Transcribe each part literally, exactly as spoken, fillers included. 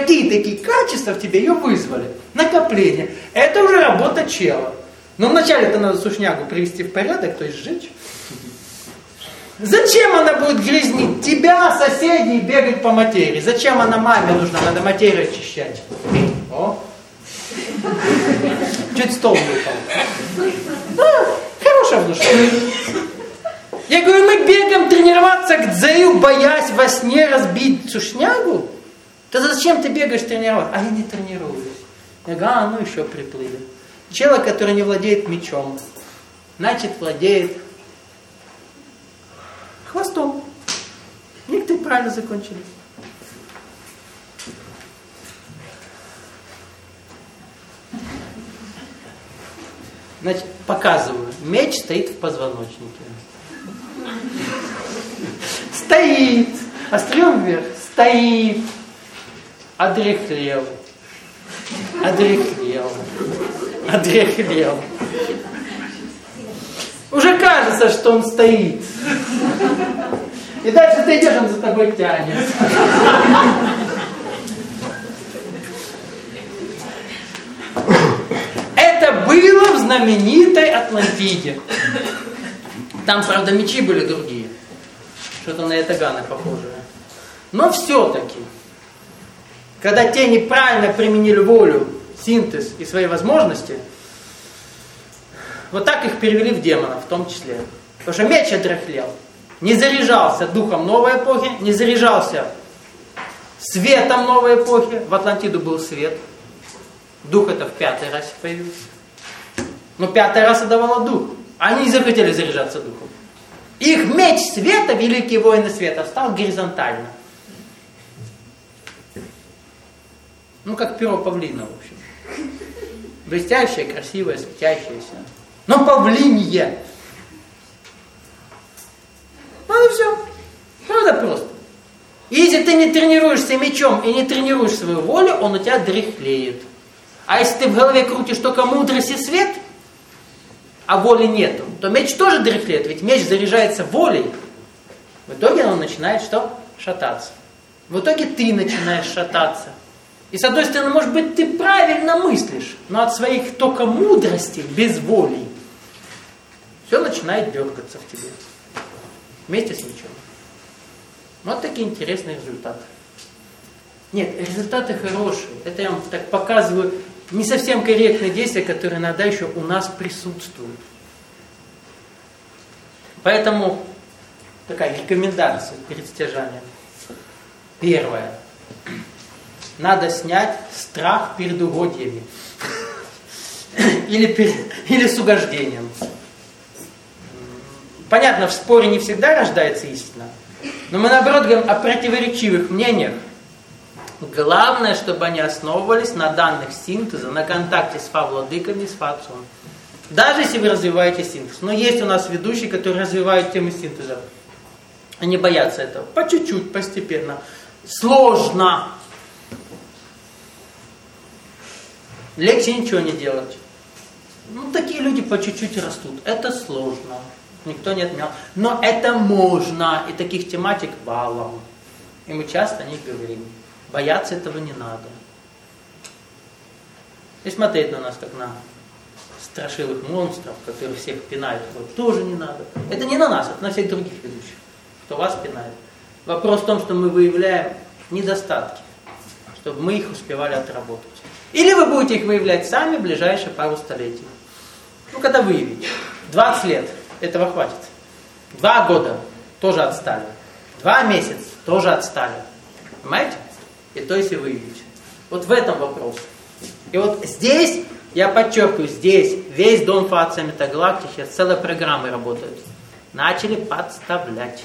какие такие качества в тебе ее вызвали? Накопление. Это уже работа чела. Но вначале-то надо сушнягу привести в порядок, то есть сжечь. Зачем она будет грязнить тебя, соседей, бегать по материи? Зачем она маме нужна? Надо материю очищать. О! Чуть стол выпал. Да, хорошая в душе. Я говорю, мы бегаем тренироваться к дзею, боясь во сне разбить сушнягу? Да зачем ты бегаешь тренироваться? А я не тренируюсь. Я говорю, а, ну еще приплыли. Человек, который не владеет мечом, значит владеет хвостом. Некоторые правильно закончили. Значит, показываю. Меч стоит в позвоночнике. Стоит. Острием вверх. Стоит. Одряхлел. Одряхлел. Одряхлел. Уже кажется, что он стоит. И дальше ты идешь, он за тобой тянет. Это было в знаменитой Атлантиде. Там, правда, мечи были другие. Что-то на ятаганы похожие. Но все-таки, когда те неправильно применили волю, синтез и свои возможности, вот так их перевели в демонов, в том числе. Потому что меч одряхлел. Не заряжался духом новой эпохи, не заряжался светом новой эпохи. В Атлантиду был свет. Дух это в пятый раз появился. Но пятый раз давало дух. Они не захотели заряжаться духом. Их меч света, великие воины света, стал горизонтально. Ну, как перо павлина, в общем. Блестящее, красивое, светящееся. Но павлинье. Ну и все. Правда просто. И если ты не тренируешься мечом и не тренируешь свою волю, он у тебя дряхлеет. А если ты в голове крутишь только мудрость и свет, а воли нету, то меч тоже дряхлеет. Ведь меч заряжается волей. В итоге он начинает что? Шататься. В итоге ты начинаешь шататься. И с одной стороны, может быть, ты правильно мыслишь, но от своих только мудрости, без воли, все начинает дергаться в тебе. Вместе с мечом. Вот такие интересные результаты. Нет, результаты хорошие. Это я вам так показываю не совсем корректные действия, которые иногда еще у нас присутствуют. Поэтому такая рекомендация перед стяжанием. Первое. Надо снять страх перед угодьями. Или, перед, или с угождением. Понятно, в споре не всегда рождается истина. Но мы наоборот говорим о противоречивых мнениях. Главное, чтобы они основывались на данных синтеза, на контакте с фа-владыками, с фа-отцом. Даже если вы развиваете синтез. Но есть у нас ведущие, которые развивают тему синтеза. Они боятся этого. По чуть-чуть, постепенно. Сложно. Легче ничего не делать. Ну, такие люди по чуть-чуть растут. Это сложно. Никто не отменял. Но это можно. И таких тематик валом. И мы часто о них говорим. Бояться этого не надо. И смотреть на нас, как на страшилых монстров, которые всех пинают, вот, тоже не надо. Это не на нас, это на всех других ведущих, кто вас пинает. Вопрос в том, что мы выявляем недостатки, чтобы мы их успевали отработать. Или вы будете их выявлять сами в ближайшие пару столетий. Ну, когда выявите. двадцать лет, этого хватит. Два года тоже отстали. Два месяца тоже отстали. Понимаете? И то, если выявите. Вот в этом вопрос. И вот здесь, я подчеркиваю, здесь весь дом Фа-Отца Метагалактики, сейчас целая программа работает. Начали подставлять.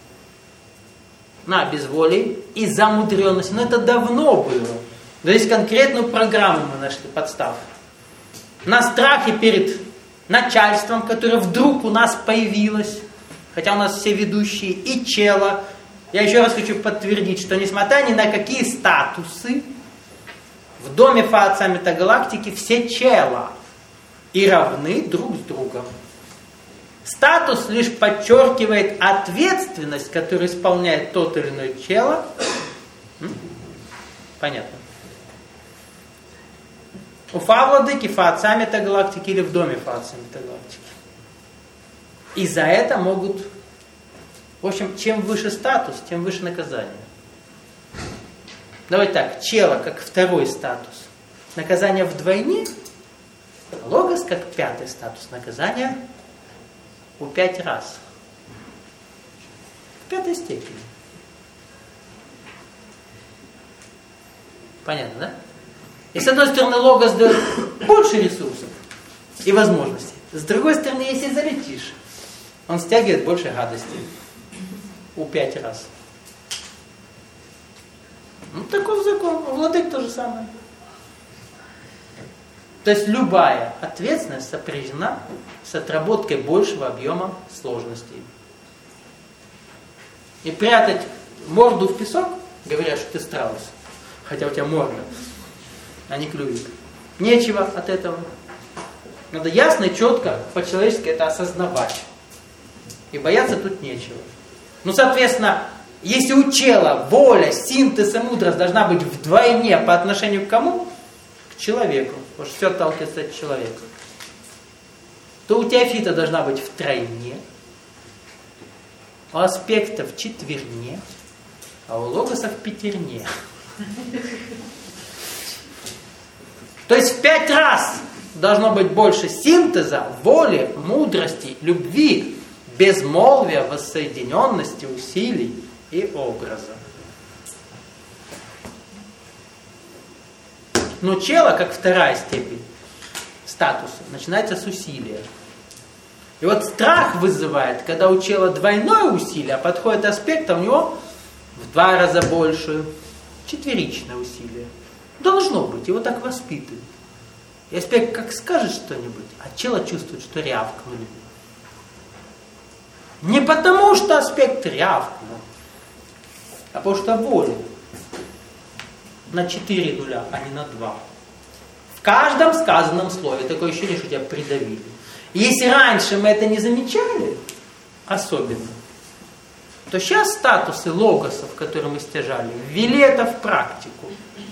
На безволие и замудренность. Но это давно было. То есть конкретную программу мы нашли, подстав. На страхе перед начальством, которое вдруг у нас появилось. Хотя у нас все ведущие и чела. Я еще раз хочу подтвердить, что несмотря ни на какие статусы, в доме Фа-Отца Метагалактики все чела и равны друг с другом. Статус лишь подчеркивает ответственность, которую исполняет тот или иной чело Понятно. У Фа-владыки, Фа-отца метагалактики или в доме Фа-отца метагалактики. И за это могут... В общем, чем выше статус, тем выше наказание. Давайте так, чела как второй статус. Наказание вдвойне. Логос как пятый статус. Наказание у пять раз. В пятой степени. Понятно, да? И с одной стороны логос дает больше ресурсов и возможностей. С другой стороны, если залетишь, он стягивает больше гадостей. У пять раз. Ну, такой закон. У владык то же самое. То есть любая ответственность сопряжена с отработкой большего объема сложностей. И прятать морду в песок, говорят, что ты страус, хотя у тебя морда, а не клювик. Нечего от этого. Надо ясно и четко, по-человечески это осознавать. И бояться тут нечего. Ну, соответственно, если у чела воля, синтез и мудрость должна быть вдвойне по отношению к кому? К человеку. Потому что все отталкивается от человека. То у теофита должна быть втройне, у аспекта в четверне, а у логоса в пятерне. То есть в пять раз должно быть больше синтеза, воли, мудрости, любви, безмолвия, воссоединенности, усилий и образа. Но чела, как вторая степень статуса, начинается с усилия. И вот страх вызывает, когда у чела двойное усилие, а подходит аспект, а у него в два раза больше четверичное усилие. Должно быть, его так воспитывают. И аспект как скажет что-нибудь, а чело чувствует, что рявкнули. Не потому, что аспект рявкнул, а потому что воля на четыре нуля, а не на два. В каждом сказанном слове такое ощущение, что тебя придавили. И если раньше мы это не замечали, особенно, то сейчас статусы логосов, которые мы стяжали, ввели это в практику.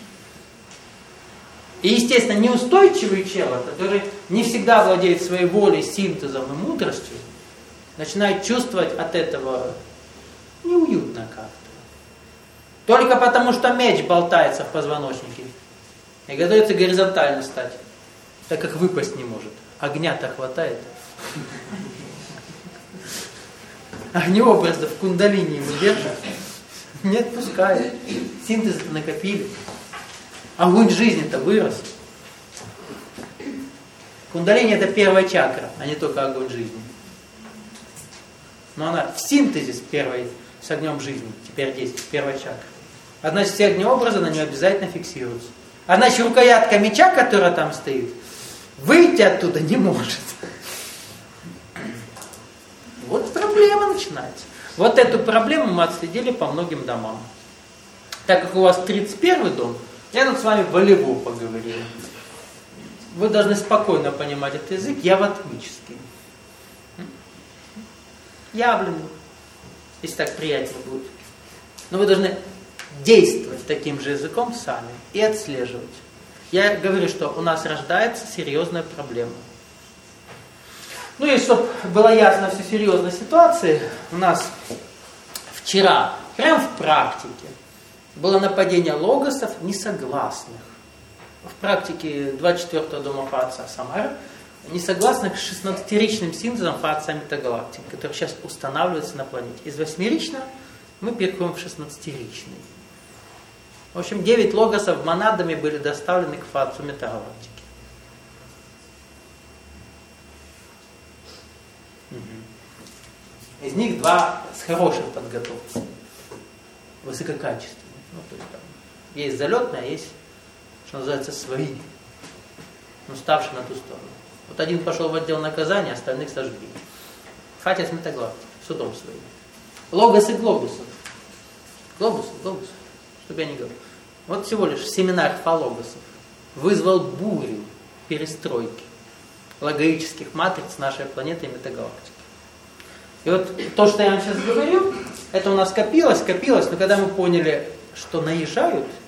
И, естественно, неустойчивый чело, который не всегда владеет своей волей, синтезом и мудростью, начинает чувствовать от этого неуютно как-то. Только потому, что меч болтается в позвоночнике и готовится горизонтально стать, так как выпасть не может. Огня-то хватает. Огнеобразов в кундалини его держат, не отпускает. Синтезы-то накопили. Огонь жизни-то вырос. Кундалини это первая чакра, а не только огонь жизни. Но она в синтезе с первой, с огнем жизни, теперь действует первая чакра. А значит, все огнеобразы на нее обязательно фиксируются. А значит, рукоятка меча, которая там стоит, выйти оттуда не может. Вот проблема начинается. Вот эту проблему мы отследили по многим домам. Так как у вас тридцать первый дом, я тут с вами волево поговорил. Вы должны спокойно понимать этот язык, я ватмический. Явленный, если так приятнее будет. Но вы должны действовать таким же языком сами и отслеживать. Я говорю, что у нас рождается серьезная проблема. Ну и чтобы была ясна вся серьезность ситуации, у нас вчера, прямо в практике, было нападение логосов несогласных. В практике двадцать четвёртого дома Фа-отца Самара, несогласных с шестнадцатиричным синтезом Фа-отца метагалактики, который сейчас устанавливается на планете. Из восьмиричного мы переходим в шестнадцатиричный. В общем, девять логосов монадами были доставлены к Фа-отцу метагалактики. Из них два с хорошей подготовкой, высококачественной. Ну, то есть, там, есть залетные, а есть, что называется, свои, ну, ставшие на ту сторону. Вот один пошел в отдел наказания, остальных сожгли. Фатис метагалактики, судом своим. Логосы глобусов. Глобусы, глобусы, чтобы я не говорил. Вот всего лишь семинар фалогосов вызвал бурю перестройки логоических матриц нашей планеты и метагалактики. И вот то, что я вам сейчас говорю, это у нас копилось, копилось, но когда мы поняли, что наезжают,